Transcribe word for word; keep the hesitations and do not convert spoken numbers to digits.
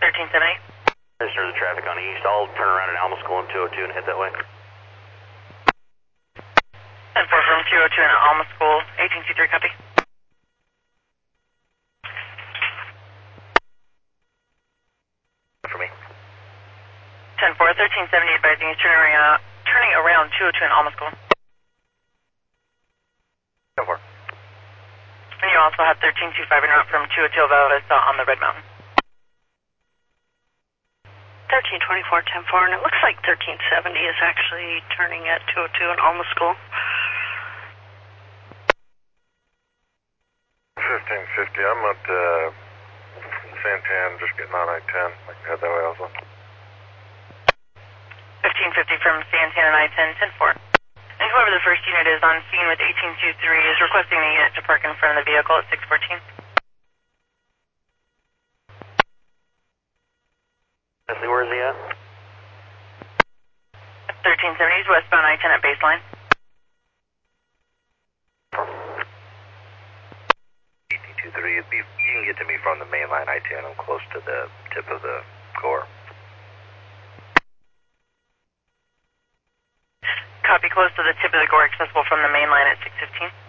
thirteen seventy. There's the traffic on the east. I'll turn around at Alma School in two oh two and head that way. ten four from two oh two in Alma School, eighteen two three, copy. For me. ten four, thirteen seventy, advising is turning around, turning around two oh two in Alma School. ten four. And you also have thirteen two five en route from two oh two Val Vista on the Red Mountain. thirteen twenty-four, ten four, and it looks like thirteen seventy is actually turning at two oh two in Alma School. fifteen fifty, I'm at uh, Santan, just getting on I ten. I can head that way also. fifteen fifty from Santana and I ten, ten four. And whoever the first unit is on scene with eighteen two three is requesting the unit to park in front of the vehicle at six fourteen. Leslie, where is he at? thirteen seventy is westbound I ten at baseline. eighteen two three, you can get to me from the main line I ten. I'm close to the tip of the core. Copy, close to the tip of the gore, accessible from the main line at six fifteen.